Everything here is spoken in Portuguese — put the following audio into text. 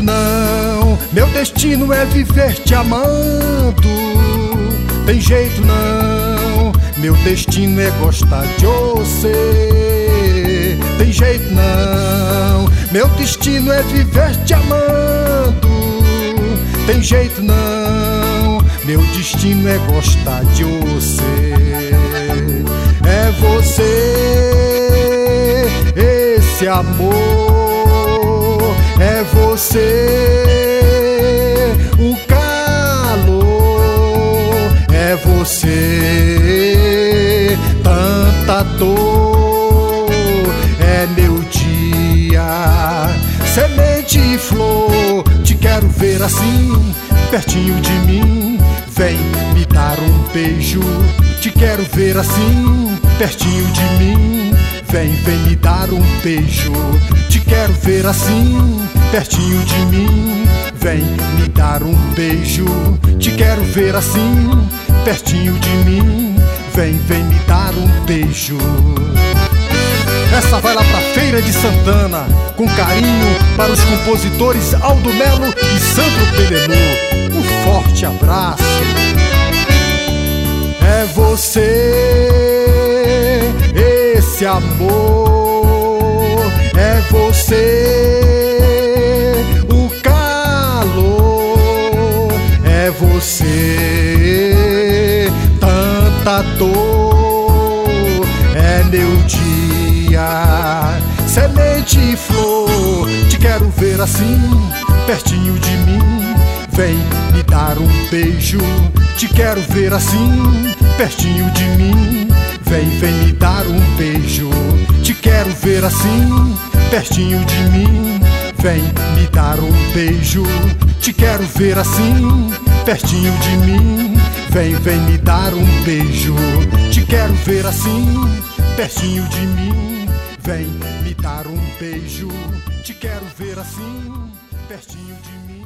não, meu destino é viver te amando. Tem jeito não, meu destino é gostar de você. Tem jeito não, meu destino é viver te amando. Tem jeito não, meu destino é gostar de você. É você, esse amor. É você, o calor. É você, tanta dor. É meu dia, semente e flor. Te quero ver assim, pertinho de mim. Vem me dar um beijo. Te quero ver assim, pertinho de mim. Vem me dar um beijo. Te quero ver assim, pertinho de mim. Vem me dar um beijo. Te quero ver assim, pertinho de mim. Vem me dar um beijo. Essa vai lá pra Feira de Santana, com carinho para os compositores Aldo Melo e Sandro Pelenu. Um forte abraço. É você, esse amor. É você, o calor. É você, tanta dor. É meu dia, semente e flor. Te quero ver assim, pertinho de mim. Vem me dar um beijo. Te quero ver assim, pertinho de mim. Vem me dar um beijo. Te quero ver assim, pertinho de mim. Vem me dar um beijo. Te quero ver assim, pertinho de mim. Vem me dar um beijo. Te quero ver assim, pertinho de mim. Vem me dar um beijo. Te quero ver assim, pertinho de mim.